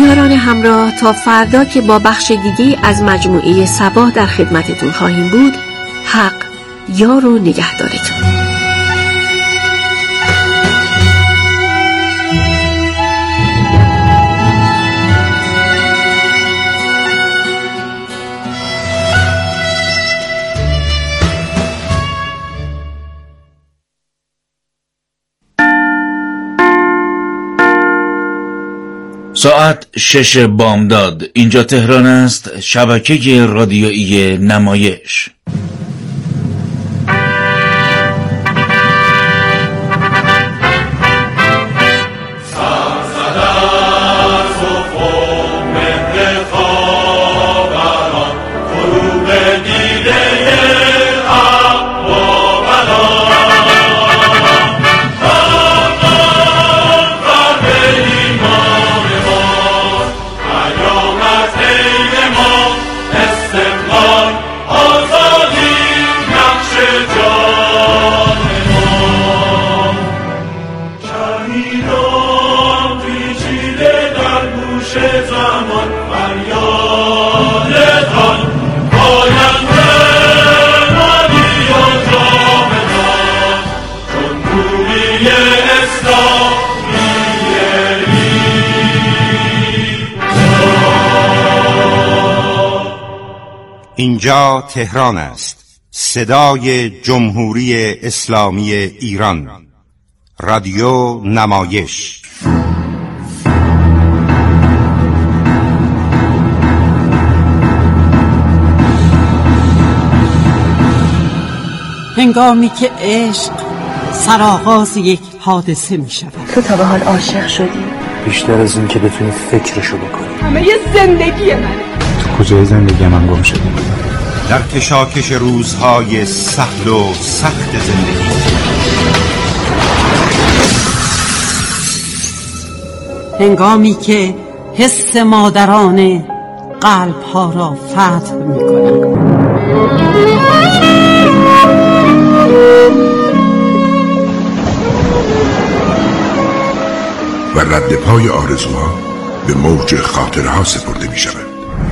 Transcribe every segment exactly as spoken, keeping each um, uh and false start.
شنوندگان همراه، تا فردا که با بخش دیگه از مجموعه صباح در خدمتتون خواهیم بود، حق یار و نگهدارتون. ساعت شش بامداد. اینجا تهران است، شبکه رادیویی نمایش. اینجا تهران است، صدای جمهوری اسلامی ایران، رادیو نمایش. هنگامی که عشق سرآغاز یک حادثه می شود. تو تا به حال عاشق شدی؟ بیشتر از این که بتونی فکرشو بکنی. همه یه زندگی منه. تو کجای زندگی من گم شدی؟ در کشاکش روزهای سهل و سخت زندگی، هنگامی که حس مادرانه قلب‌ها را فتح می‌کند. و رد پای آرزوها به موج خاطرها سپرده می شود.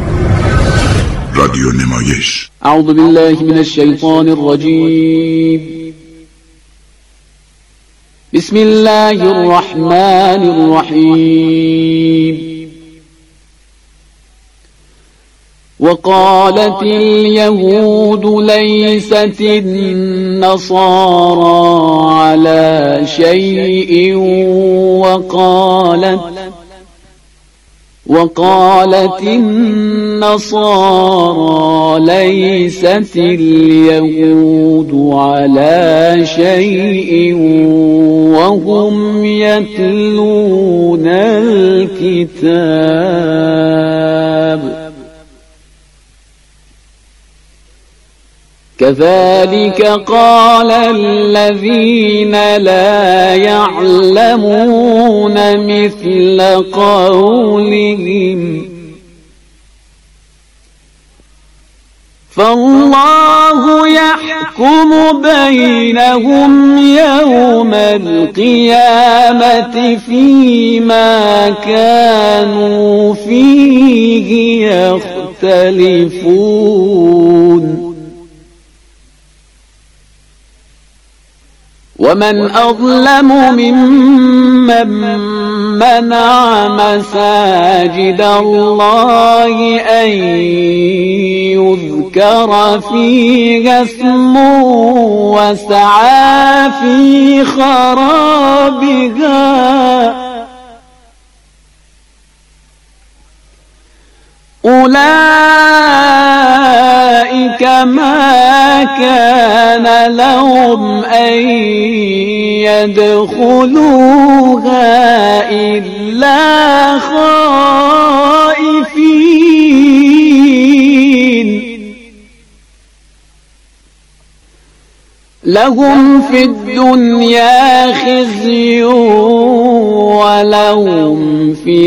رادیو نمایش. اعوذ بالله من الشیطان الرجیم. بسم الله الرحمن الرحیم. وقالت اليهود ليست النصارى على شيء وقالت وقالت النصارى ليست اليهود على شيء وهم يتلون الكتاب كذلك قال الذين لا يعلمون مثل قولهم فالله يحكم بينهم يوم القيامة فيما كانوا فيه يختلفون ومن أظلم ممن منع مساجد الله أن يذكر فيها اسمه وسعى في خرابها أولئك ما كان لهم أن يدخلوها إلا خائفين لهم في الدنيا خزي ولهم في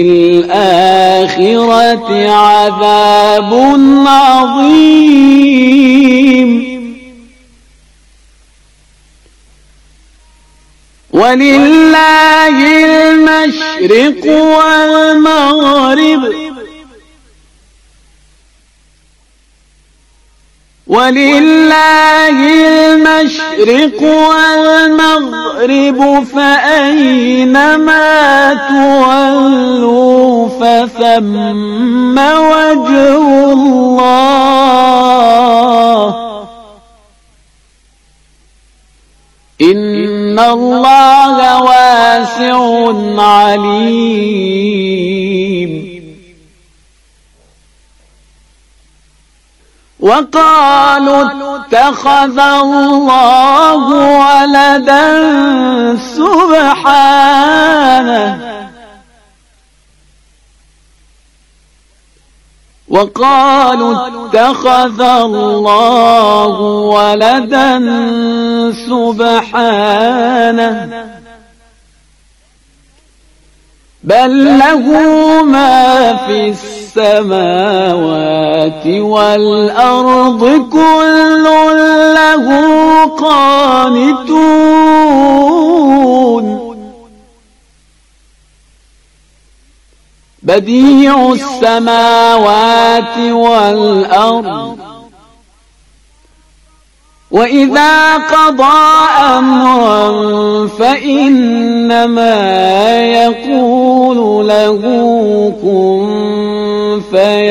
الآخرة عذاب عظيم ولله المشرق المشرق والمغرب ولله المشرق والمغرب فأينما تولوا فثم وجه الله إن الله واسع عليم وقالوا اتخذ الله ولدا سبحانه وقالوا اتخذ الله ولدا سبحانه بل له ما في السماوات والأرض كل له قانتون بديع السماوات والأرض وإذا قضى أمرا فإنما يقول له كن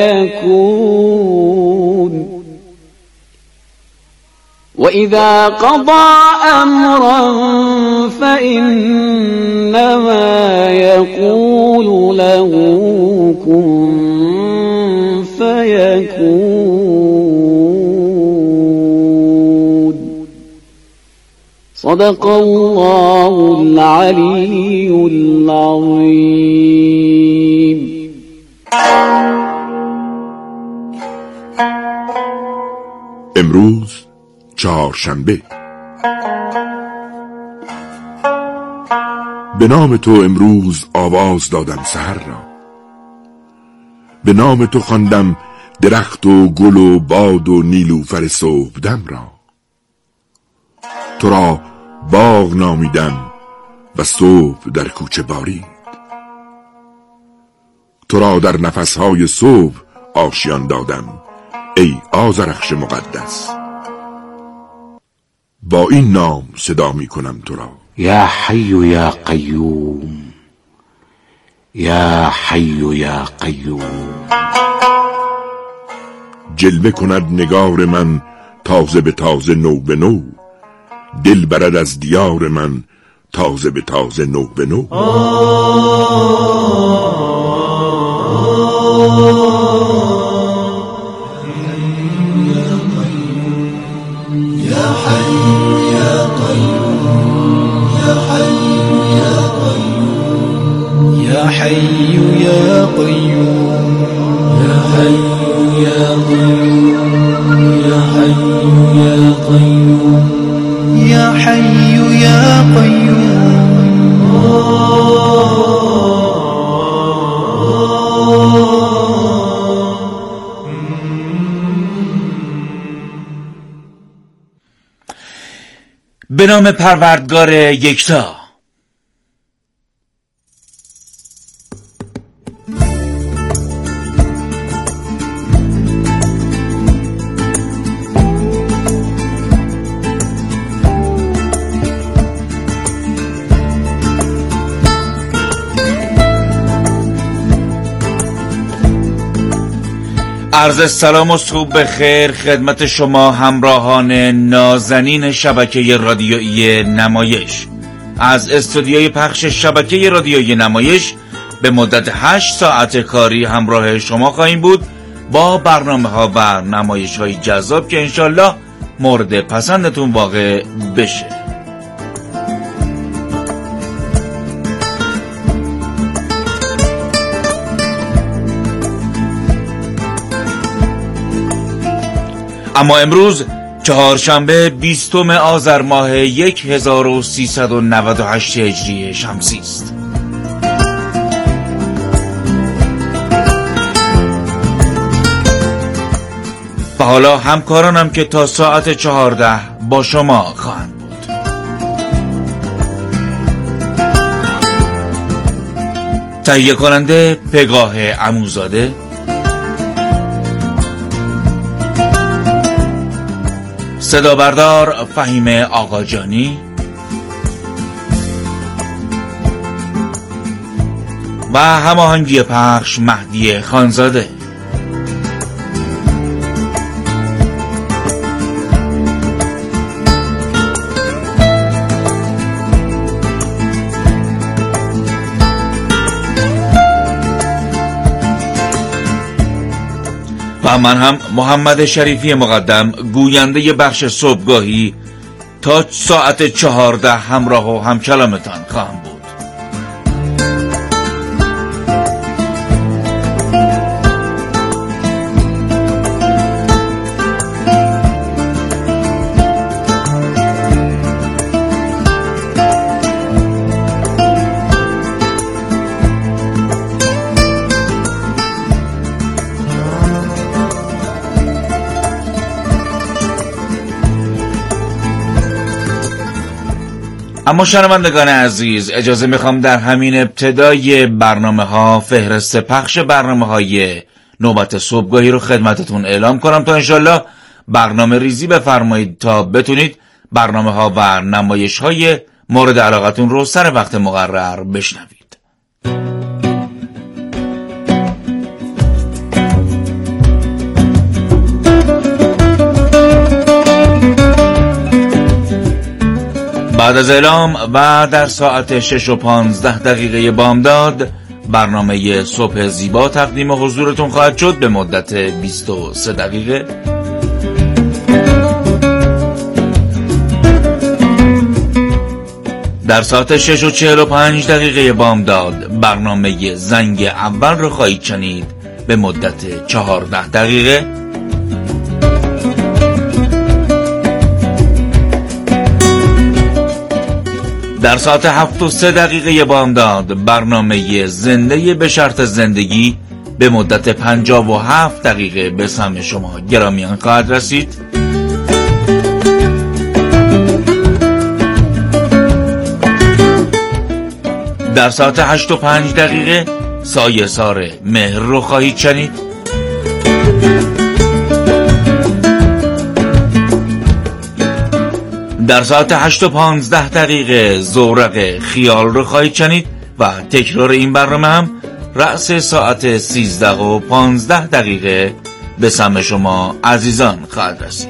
فيكون وإذا قضى أمرا فإنما يقول له كن فيكون صدق الله العلي العظيم. امروز چهارشنبه. به نام تو امروز آواز دادم سحر را، به نام تو خواندم درخت و گل و باد و نیلوفر صبحدم را. تو را باغ نامیدم و صبح در کوچه بارید. تو را در نفسهای صبح آشیان دادم ای آذرخش مقدس. با این نام صدا می کنم تو را. یا حی یا قیوم، یا حی یا قیوم. جلوه کند نگار من تازه به تازه، نو به نو. دل برد از دیار من تازه به تازه، نو به نو. يا حي يا قيوم يا حي يا قيوم يا حي يا قيوم يا حي يا قيوم. به نام پروردگار یکتا. عرض سلام و صبح بخیر خدمت شما همراهان نازنین شبکه رادیویی نمایش. از استودیوی پخش شبکه رادیویی نمایش به مدت هشت ساعت کاری همراه شما خواهیم بود با برنامه ها و نمایش های جذاب که انشالله مورد پسندتون واقع بشه. اما امروز چهارشنبه بیستم آذر ماه هزار و سیصد و نود و هشت هجری شمسی است. و حالا همکارانم که تا ساعت چهارده با شما خواهند بود. تهیه کننده پگاه عموزاده، صدا بردار فهیم آقاجانی و هماهنگی پخش مهدی خانزاده. و من هم محمد شریفی مقدم گوینده بخش صبحگاهی تا ساعت چهارده همراه و همکلامتان خواهم بود. اما شنوندگان عزیز، اجازه میخوام در همین ابتدای برنامه ها فهرست پخش برنامه های نوبت صبحگاهی رو خدمتتون اعلام کنم تا انشالله برنامه ریزی بفرمایید تا بتونید برنامه ها و نمایش های مورد علاقتون رو سر وقت مقرر بشنوید. بعد از اعلام و در ساعت شش و پانزده دقیقه بامداد برنامه صبح زیبا تقدیم حضورتون خواهد شد به مدت بیست و سه دقیقه. در ساعت شش و چهل و پنج دقیقه بامداد برنامه زنگ اول رو خواهید شنید به مدت چهارده دقیقه. در ساعت هفت و سه دقیقه بامداد برنامه زنده به شرط زندگی به مدت پنجاه و هفت دقیقه به سمع شما گرامیان خواهد رسید. در ساعت هشت و پنج دقیقه سایه سار مهر رو خواهید شنید. در ساعت هشت و پانزده دقیقه زورق خیال رو خواهید شنید و تکرار این برنامه هم رأس ساعت سیزده و پانزده دقیقه به سمع شما عزیزان خواهد رسید.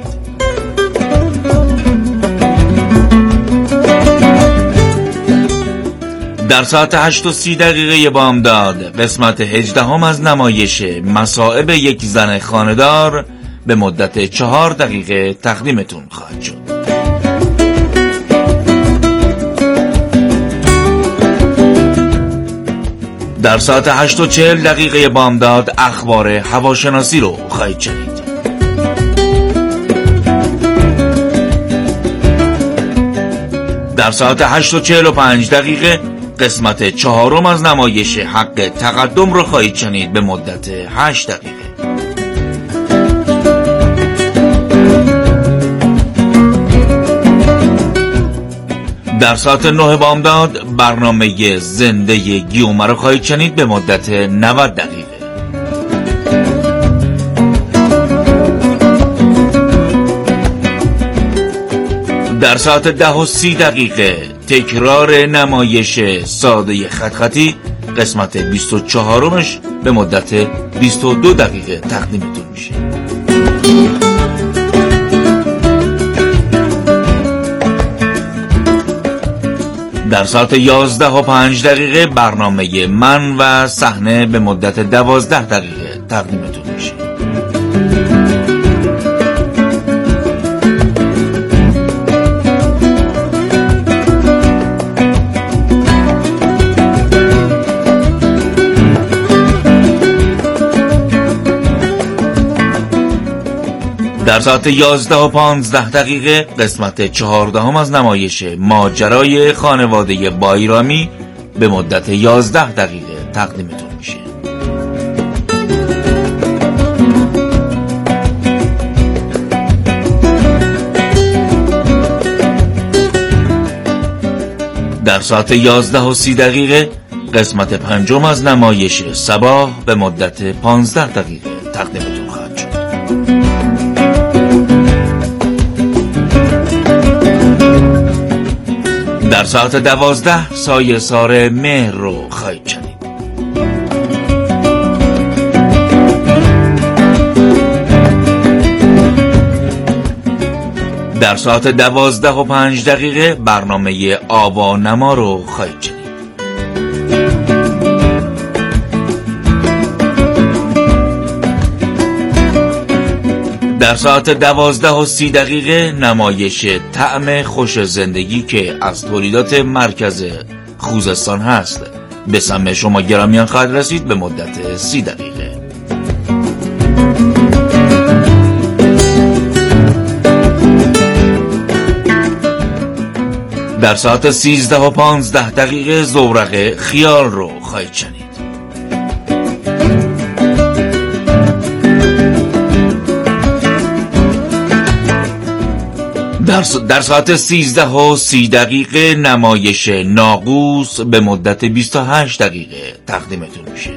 در ساعت هشت و سی دقیقه بامداد قسمت هجدهم از نمایش مصائب یک زن خانه‌دار به مدت چهار دقیقه تقدیمتون خواهد شد. در ساعت هشت و چهل دقیقه بامداد اخبار هواشناسی رو خواهید شنید. در ساعت هشت و چهل و پنج دقیقه قسمت چهارم از نمایش حق تقدم رو خواهید شنید به مدت هشت دقیقه. در ساعت نه بامداد برنامه زنده گیومه رو خواهید شنید به مدت نود دقیقه. در ساعت ده و سی دقیقه تکرار نمایش ساده خط خطی قسمت بیست و چهارمش به مدت بیست و دو دقیقه تقدیمتون میشه. در ساعت یازده و پنج دقیقه برنامه من و صحنه به مدت دوازده دقیقه تقدیمتون میشه. در ساعت یازده و پانزده دقیقه قسمت چهاردهم از نمایش ماجرای خانواده بایرامی به مدت یازده دقیقه تقدیمتون میشه. در ساعت یازده و سی دقیقه قسمت پنجم از نمایش صباح به مدت پانزده دقیقه تقدیمتون خواهد شد. در ساعت دوازده سایه سار مهر رو خواهید شنید. در ساعت دوازده و پنج دقیقه برنامه آوانما رو خواهید شنید. در ساعت دوازده و سی دقیقه نمایش طعم خوش زندگی که از تولیدات مرکز خوزستان هست به سمع شما گرامیان خواهد رسید به مدت سی دقیقه. در ساعت سیزده و پانزده دقیقه زورق خیال رو خواهید شنید. در, در ساعت سیزده و سی دقیقه نمایش ناقوس به مدت بیست و هشت دقیقه تقدیمتون میشه.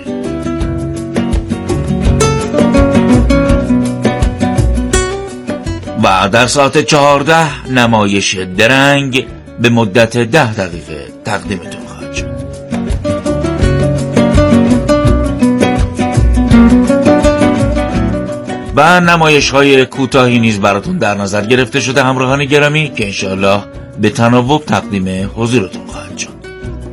و در ساعت چهارده نمایش درنگ به مدت ده دقیقه تقدیمتون خواهد شد. و نمایش های کوتاهی نیز براتون در نظر گرفته شده همراهان گرامی که انشاءالله به تناوب تقدیم حضورتون خواهد شد.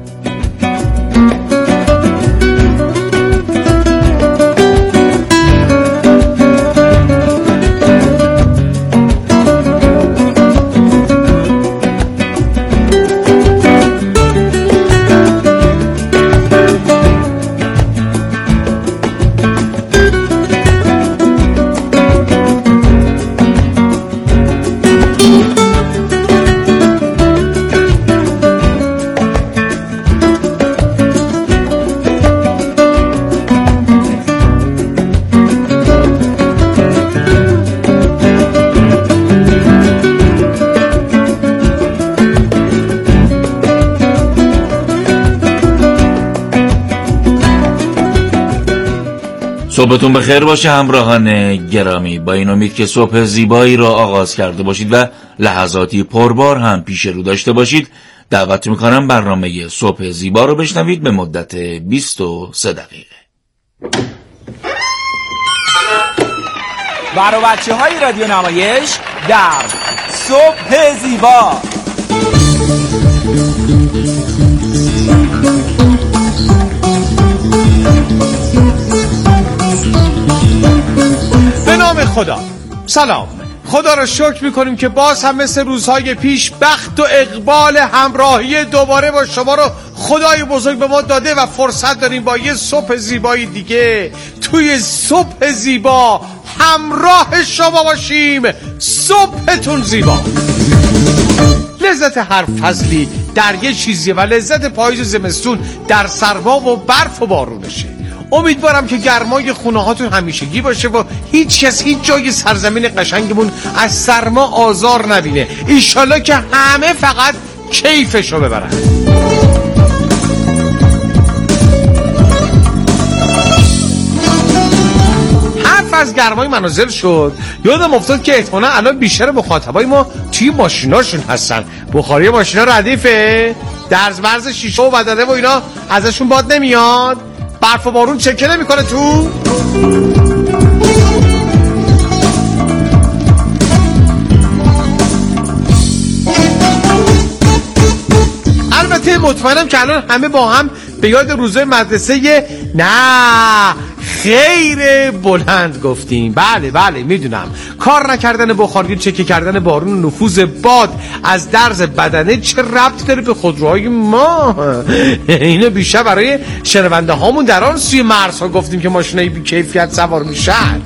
صبحتون بخیر باشه همراهان گرامی. با این امید که صبح زیبایی را آغاز کرده باشید و لحظاتی پربار هم پیش رو داشته باشید، دعوت میکنم برنامه صبح زیبا رو بشنوید به مدت بیست و سه دقیقه. برای بچه های رادیو نمایش در صبح زیبا. به نام خدا. سلام. خدا را شکر میکنیم که باز هم مثل روزهای پیش بخت و اقبال همراهی دوباره با شما رو خدای بزرگ به ما داده و فرصت داریم با یه صبح زیبایی دیگه توی صبح زیبا همراه شما باشیم. صبحتون زیبا. لذت هر فصلی در یه چیزیه و لذت پاییز و زمستون در سرما و برف و بارونشه. امیدوارم که گرمای خونه هاتون همیشگی باشه و هیچ کس هیچ جای سرزمین قشنگمون از سرما آزار نبینه. ایشالله که همه فقط کیفشو ببرن. حرف از گرمای منازل شد، یادم افتاد که احتمالاً الان بیشتر مخاطبای ما توی ماشیناشون هستن. بخاری ماشینا ردیفه، درز مرز شیشه و بدنه و اینا ازشون باد نمیاد، برف و بارون چکه نمی کنه تو. البته مطمئنم که الان همه با هم به یاد روزای مدرسه یه نه خیر بلند گفتیم. بله بله میدونم کار نکردن بخاری، چکه کردن بارون و نفوذ باد از درز بدنه چه ربط داره به خودروهای ما. اینو بیشتر برای شنونده هامون در آن سوی مرزها گفتیم که ماشینای بی کیفیت سوار میشن.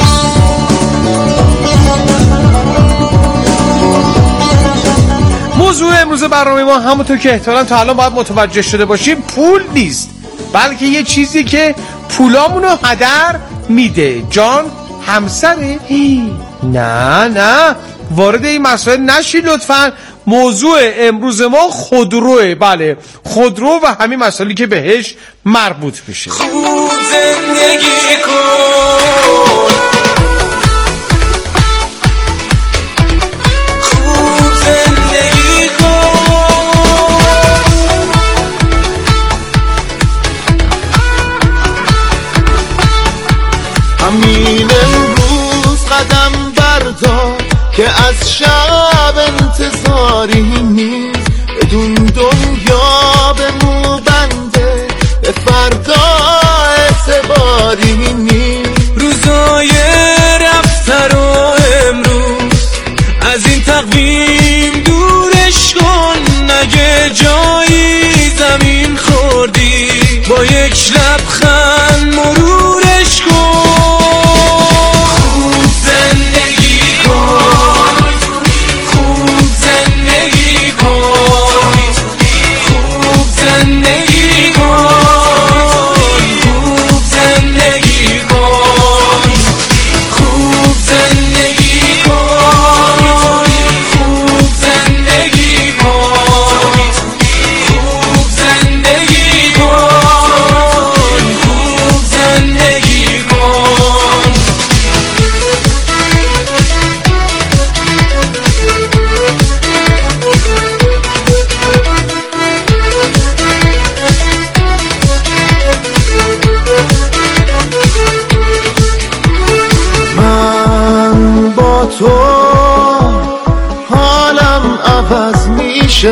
موضوع امروز برنامه ما همونطور که احتمالاً تا الان باید متوجه شده باشیم پول نیست، بلکه یه چیزی که پولامونو هدر میده. جان همسره؟ نه نه وارد این مسائل نشی لطفاً. موضوع امروز ما خودروه. بله خودرو و همین مسائلی که بهش مربوط میشه. خوب زندگی کن، خوب زندگی کن، همین امروز قدم بردار که از شب انتظاری نیست، بدون دنیا به مو بنده، به فردا اعتباری نیست. روزای رفته رو امروز از این تقویم دورش کن، نگه جایی زمین خوردی با یک لبخند مرورش کن. خوب زندگی کن، خوب زندگی کن، خوب زندگی کن، خوب زندگی کن، خوب زندگی کن، خوب زندگی کن، خوب زندگی کن، خوب زندگی کن. من با تو حالم عوض میشه،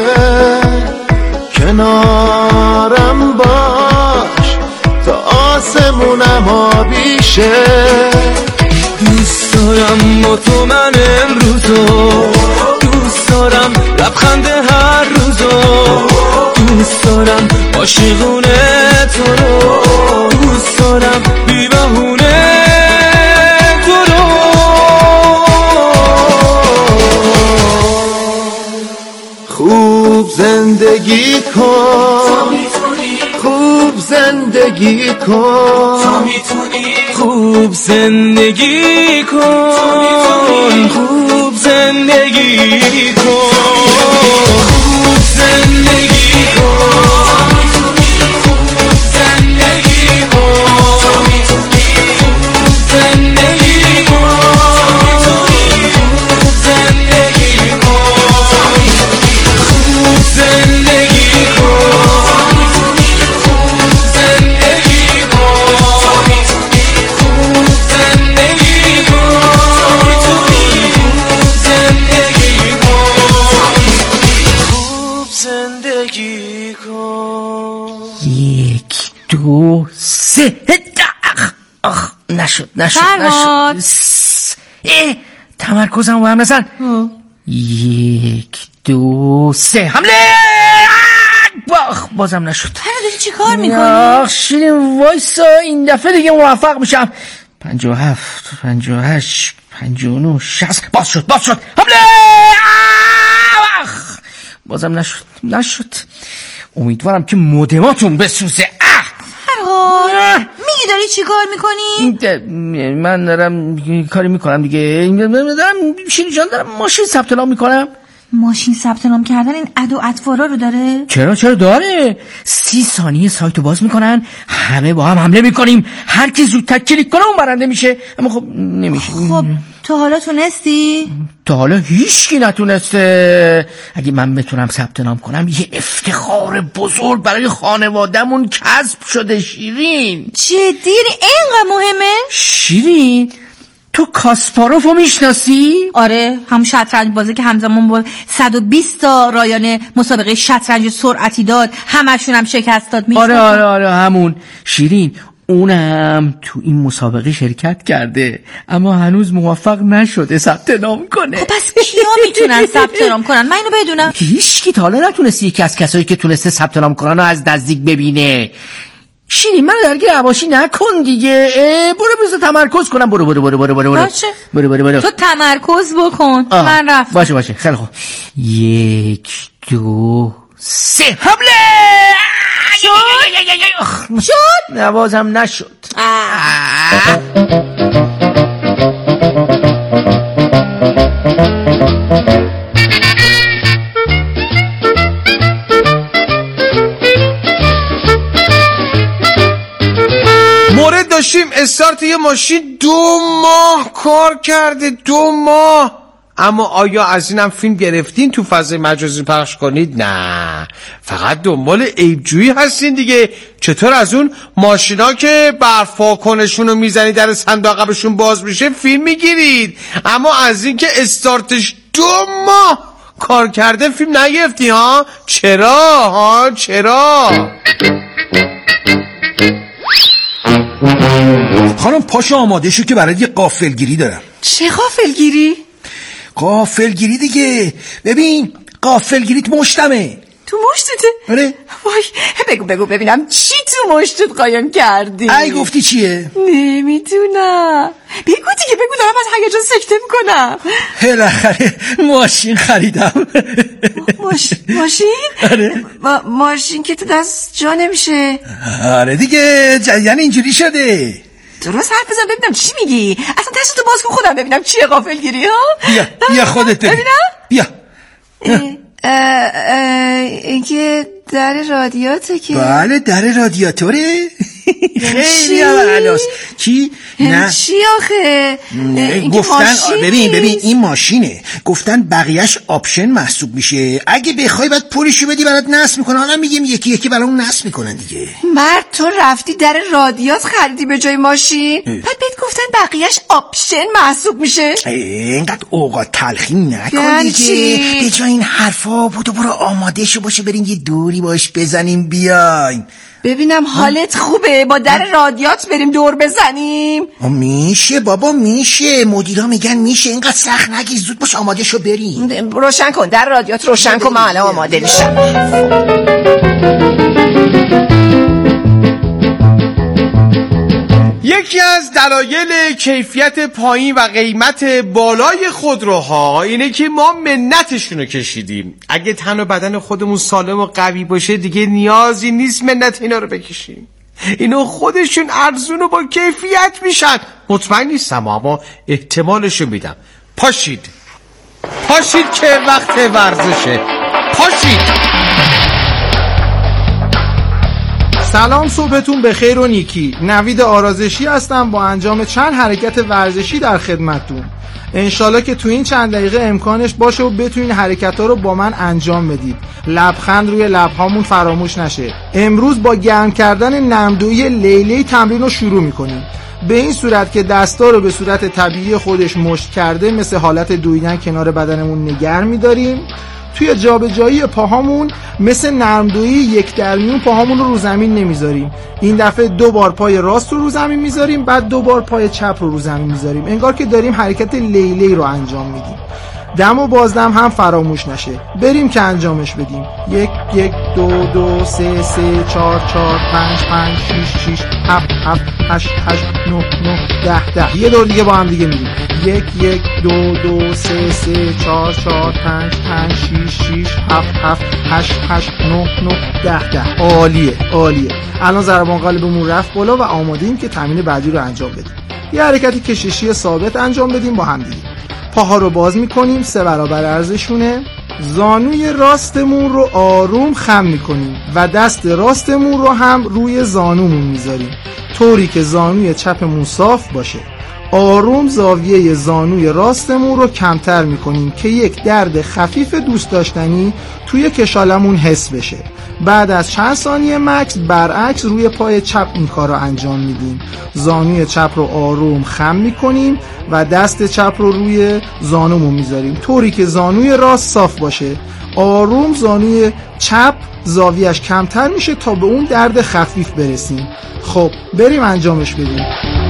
کنارم باش تا آسمونم آبیشه. دوست دارم با تو من امروزو، دوست دارم لبخند هر روزو، دوست دارم عاشقونه تو رو، دوست دارم بی بهونه تو رو. خوب زندگی کن، خوب زندگی کن، خوب زندگی کن، خوب زندگی کن، خوب زندگی کن، خوب زندگی کن، خوب زندگی کن، خوب زندگی کن، خوب زندگی کن، خوب زندگی کن، خوب زندگی کن، خوب زندگی کن. یک دو سه. اخ اخ نشد نشد فرهاد. نشد. اه تمرکزم با هم نزن. یک دو سه حمله. باخ بازم نشد. فرهاد داری چی کار میکنی؟ آخ شیرین وایسا، این دفعه دیگه موفق میشم. پنج و هفت پنج و هشت پنج و نه شصت. باز شد باز شد حمله. آخ بازم نشد نشد. امیدوارم که مودماتون بسوزه. فرهاد میگی داری چی کار میکنی؟ من دارم کاری میکنم دیگه، دارم شیرین جان دارم ماشین ثبت نام میکنم. ماشین ثبت نام کردن این اد و اطوارا رو داره؟ چرا چرا داره. سی ثانیه سایتو باز میکنن، همه با هم حمله میکنیم، هر کی زودتر کلیک کنه اون برنده میشه. اما خب نمیشه. خب تو حالا تونستی؟ تا حالا هیچکی نتونسته. اگه من بتونم ثبت نام کنم یه افتخار بزرگ برای خانواده‌مون کسب شده. شیرین جدی اینقدر مهمه؟ شیرین تو کاسپاروفو میشناسی؟ آره هم شطرنج بازی که همزمان با صد و بیست تا رایانه مسابقه شطرنج سرعتی داد، همشون هم شکست داد. آره آره آره همون. شیرین اونم تو این مسابقه شرکت کرده اما هنوز موفق نشده ثبت نام کنه. خب پس کیا میتونن ثبت نام کنن؟ من اینو بدونم. هیچ کی تا حالا نتونسته یکی از کسایی که تونسته ثبت نام کنن رو از نزدیک ببینه. شیرین من درگیر عواشی نکن دیگه. برو بذار تمرکز کنم. برو برو برو برو برو برو باشه. برو برو برو تو تمرکز بکن. آه. من رفتم. باشه باشه خیلی خوب. یک دو سه حمله. شد؟ شد؟ نوازم نشد. داشتیم استارت یه ماشین دو ماه کار کرده، دو ماه. اما آیا از اینم فیلم گرفتین تو فضای مجازی پخش کنید؟ نه، فقط دنبال عیبجویی هستین دیگه. چطور از اون ماشینا که برف واکنشون رو میزنی در صندوق عقبشون باز میشه فیلم میگیرید، اما از این که استارتش دو ماه کار کرده فیلم نگرفتی ها؟ چرا ها؟ چرا؟ خانم پاشو آماده شو که برای یه غافلگیری دارم. چه غافلگیری؟ غافلگیری دیگه. ببین غافلگیریت مشتمه. تو مشتته؟ آره. وای بگو بگو ببینم چی تو مشتت قایم کردی؟ ای گفتی چیه؟ نمیدونم. بگو دیگه، بگو، دارم از هیجان سکته میکنم. بالاخره ماشین خریدم. ماش... ماشین؟ آره. ما... ماشین که تو دست جا نمیشه. آره دیگه، جریان اینجوری شده. درست حرف بزن ببینم چی میگی. اصلا دستتو باز کن خودم ببینم چیه غافلگیری ها. بیا بیا خودت ببینم. بیا. اینکه در رادیاته که. بله در رادیاتوره. خیلی علاس. چی؟ نه چی آخه؟ گفتن ببین ببین این ماشینه، گفتن بقیهش آپشن محسوب میشه، اگه بخوای بعد پولشو بدی برات نصب میکنه. حالا میگیم یکی یکی برامون نصب میکنن دیگه. مرد تو رفتی در رادیات خریدی به جای ماشین؟ بعد بهت گفتن بقیهش آپشن محسوب میشه. اینقدر اوقات تلخی نکن دیگه. به جای این حرفا بودو برو آماده شو باشه بریم یه دوری باش بزنیم بیایم. ببینم حالت خوبه با در رادیات بریم دور بزنیم؟ میشه بابا میشه، مدیرا میگن میشه. اینقدر سخت نگیر، زود باش آماده شو بریم. روشن کن در رادیات، روشن کن، من الان آماده میشم. یکی از دلایل کیفیت پایین و قیمت بالای خودروها اینه که ما منتشونو کشیدیم. اگه تن و بدن خودمون سالم و قوی باشه دیگه نیازی نیست منت اینا رو بکشیم. اینا خودشون ارزون و با کیفیت میشن. مطمئن نیستم اما احتمالشو میدم. پاشید پاشید که وقت ورزشه. پاشید. سلام، صبحتون بخیر و نیکی. نوید آرازشی هستم با انجام چند حرکت ورزشی در خدمتتون. انشالله که تو این چند دقیقه امکانش باشه و بتونین حرکت ها رو با من انجام بدید. لبخند روی لبهامون فراموش نشه. امروز با گرم کردن نمدویی لیلی تمرین رو شروع میکنیم. به این صورت که دستا رو به صورت طبیعی خودش مشت کرده مثل حالت دویدن کنار بدنمون نگر میداریم. توی جابجایی پاهامون مثل نرمدویی یک درمیون پاهامون رو رو زمین نمیذاریم. این دفعه دو بار پای راست رو رو زمین میذاریم، بعد دو بار پای چپ رو رو زمین میذاریم، انگار که داریم حرکت لیلی رو انجام میدیم. دم و بازدم هم فراموش نشه. بریم که انجامش بدیم. یک یک دو دو سه سه چهار چهار پنج پنج شیش شیش هفت هفت هشت هشت نه نه ده ده. یه دور دیگه با هم دیگه میریم. یک یک دو دو سه سه چهار چهار پنج پنج شیش شیش هفت هفت هشت هشت نه نه ده ده. عالیه عالیه. الان ضربان قلبمون رفت بالا و آماده‌ایم که تمرین بعدی رو انجام بدیم. یه حرکتی کششی ثابت انجام بدیم با هم دیگه. پاها رو باز میکنیم، سه برابر عرضشونه. زانوی راستمون رو آروم خم میکنیم و دست راستمون رو هم روی زانومون میذاریم طوری که زانوی چپمون صاف باشه. آروم زاویه زانوی راستمون رو کمتر میکنیم که یک درد خفیف دوست داشتنی توی کشالمون حس بشه. بعد از چند ثانیه مکس برعکس روی پای چپ این کار رو انجام میدیم. زانوی چپ رو آروم خم میکنیم و دست چپ رو روی زانومون میذاریم طوری که زانوی راست صاف باشه. آروم زانوی چپ زاویهش کمتر میشه تا به اون درد خفیف برسیم. خب بریم انجامش بدیم.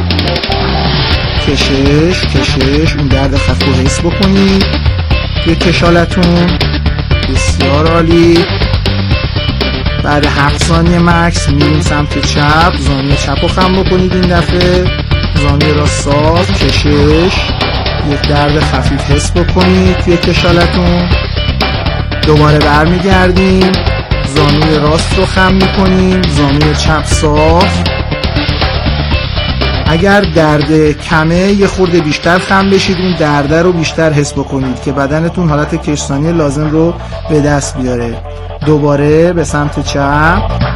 کشش کشش اون درد خفیف رو حس بکنید توی کشالتون. بسیار عالی. بعد هفت ثانیه مکس میریم سمت چپ. زانوی چپ رو خم بکنید. این دفعه زانوی راست صاف. کشش. یک درد خفیف حس بکنید توی کشالتون. دوباره برمیگردیم. زانوی راست رو خم میکنیم. زانوی چپ صاف. اگر درد کمه یه خورده بیشتر خم بشید، اون درده رو بیشتر حس بکنید که بدنتون حالت کشسانی لازم رو به دست بیاره. دوباره به سمت چپ.